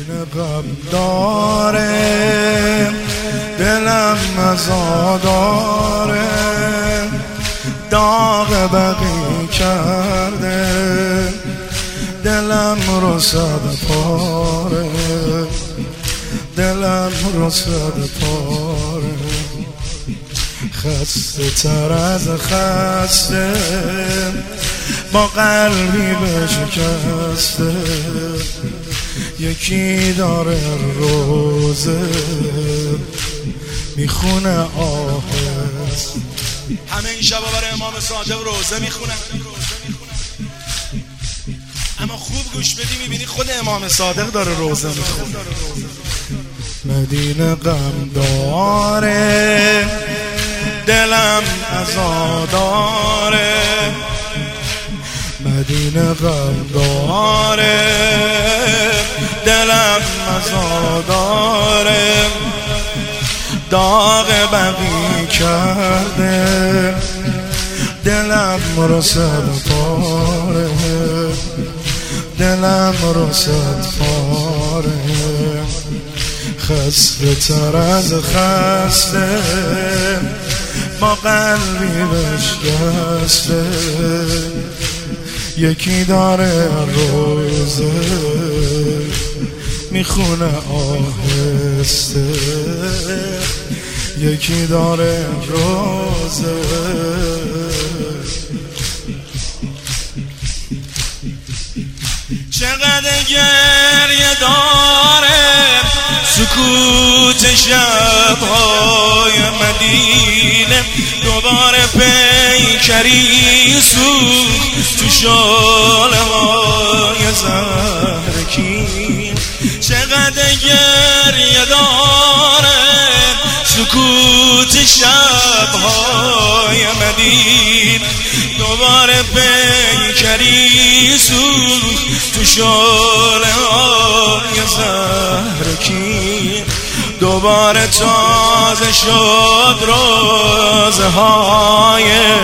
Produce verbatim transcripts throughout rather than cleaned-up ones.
غم داره، دلم مزاداره، داغ بقی کرده، دلم رو صد پاره، دلم رو صد پاره. خسته تر از خسته، با قلبی بشکسته، یکی داره روزه میخونه آهست. همه این شبا برای امام صادق روزه میخونن، اما خوب گوش بدی میبینی خود امام صادق داره روزه میخونه. مدینه غم داره، دلم عزاداره، مدینه غم داره، دلم عزاداره، داغ بقی کرده، دلم رو صد پاره، دلم رو صد پاره. خسته تر از خسته، با قلبی بشکسته، یکی داره روزه میخونه آهسته، یکی داره روزه. چقدر گریه داره سکوت شب‌های مدینه، دوباره پیکری سوخت تو شعله‌های زهرکی. چقدر گریه داره سکوت شب‌های مدینه، دوباره پیکری سوخت تو شعله‌های زهرکی. دوباره تازه شد روزهای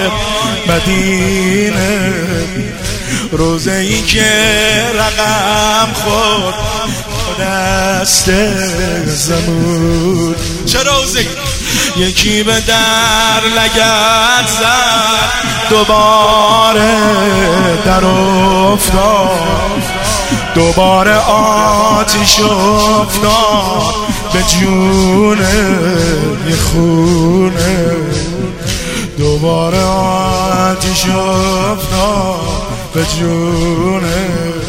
مدینه، روزه‌ای که رقم خورد دست زمون. چه روزی؟ یکی به در لگد زد، دوباره در افتاد، دوباره آتش افتاد به جونه یه خونه، دوباره آتش افتاد به جونه.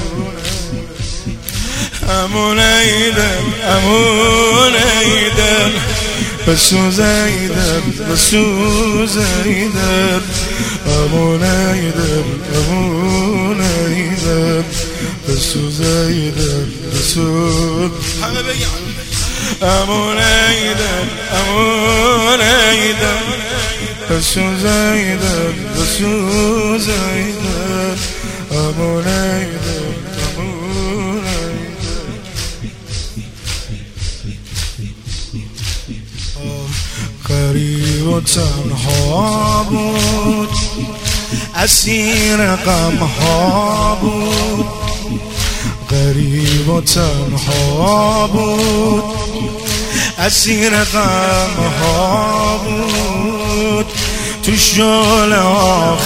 امون ایدم امون ایدم بسوز ایدم بسوز ایدم، امون ایدم امون ایدم بسوز ایدم بسوز. همه بگم امون ایدم امون ایدم بسوز ایدم بسوز ایدم، امون ایدم امون ایدم. غریب و تنها بود، اسیر غمها بود، غریب و تنها بود، اسیر غمها بود. تو شعله ها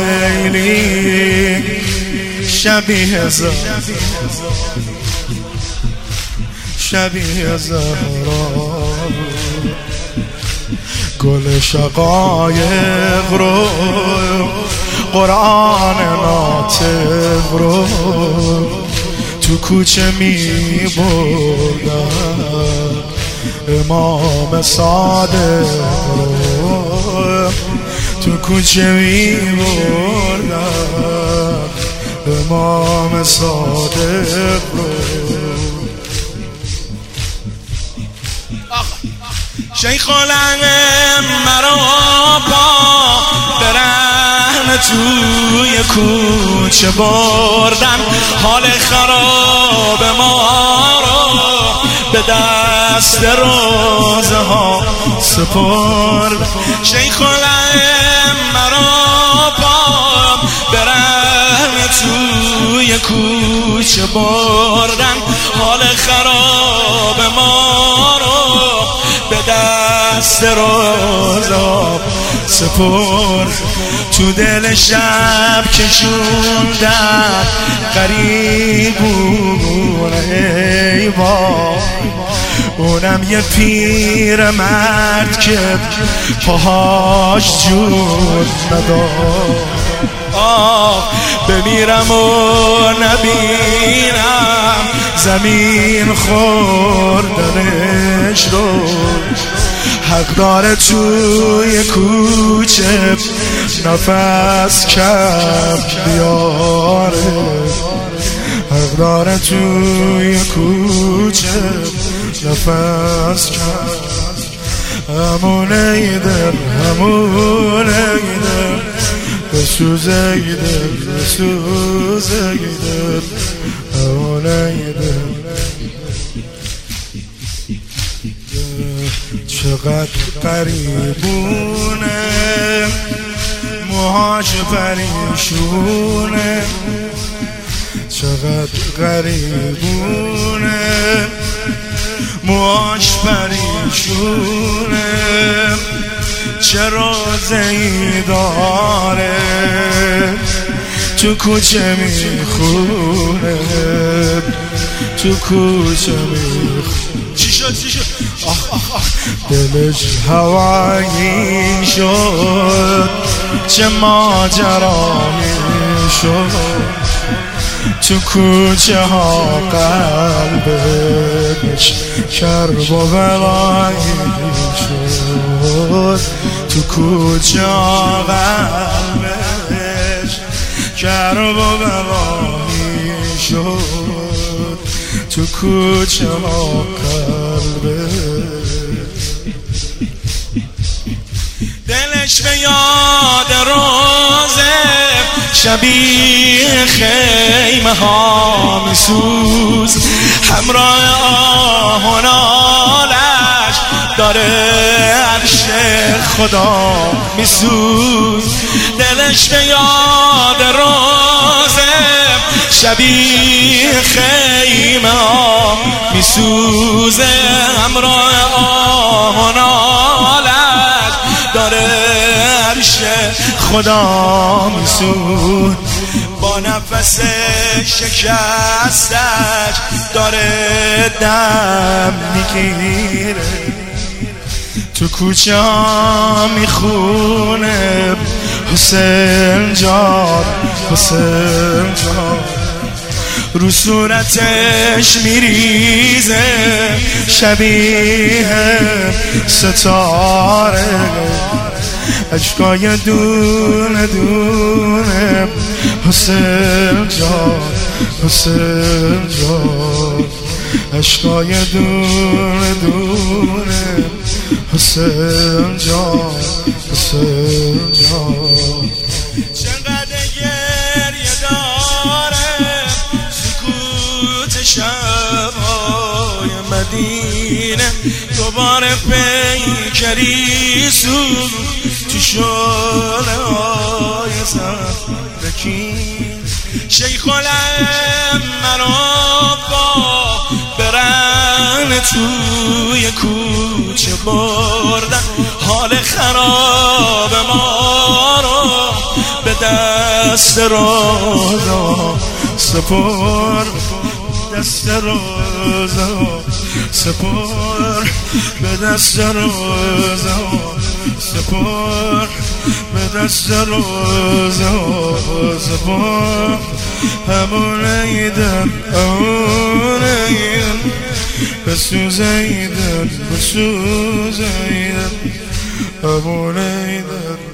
خیلی شبیه زهرا، شبیه زهرا بود. گل شقایق رو، قرآن ناطق رو تو کوچه می بردن، امام صادق رو تو کوچه می بردن، امام صادق رو. شیخ العلم مرا با برهنه توی کوچه بردن، حال خراب ما رو به دست روزه ها سپرد. شیخ العلم مرا با برهنه توی کوچه بردن، حال خراب ما رو به دست روزا سپرد. تو دل شب کشوندن غریبون ای با، اونم یه پیر مرد که پاهاش جون نداشت. آه بمیرم و نبینم زمین خوردنش رو، حق داره توی کوچه نفس کم بیاره، حق داره توی کوچه نفس کم. همونه ایدر همونه ایدر بسوزه ایدر بسوزه ایدر همونه ایدر. چقدر قریبونه موهاش پریشونه، چقدر قریبونه موهاش پریشونه، چه روزه‌ای داره تو کوچه میخونه، تو کوچه میخونه. چی شد چی شد؟ آخ آخ آخ دلش هوایی شد، چه ماجرایی شد، تو کوچه ها قلبش کرب و بلایی شد، تو کوچه ها قلبش کرب و بلایی شد، تو کوچه ها قلبش. دلش به یاد روزه شبیه خیمه ها میسوز، همراه آه و نالش داره عرش خدا میسوز. دلش به یاد روزه شبیه خیمه ها میسوزه، همراه آه و نالش داره عرش خدا میسوز. با نفس شکستش داره دم میگیره، تو کوچه ها میخونه حسین جان حسین جان، رو صورتش میریزه شبیه ستاره، اشکای دونه دونه حسین جان حسین جان، اشکای دونه دونه حسین جان حسین جان. چقدر گریه داره سکوت شب‌های مدینه، دوباره پیکری سوز تو شعله های زرکین. شیخ الامر با برن توی کوچه بردن، حال خراب ما رو به دست روزا سپر، دست روزا سپر، به دست روزا سپر، به دست روزا سپر. همون ایدن همون ایدن بسوز ایدن بسوز ایدن همون ایدن.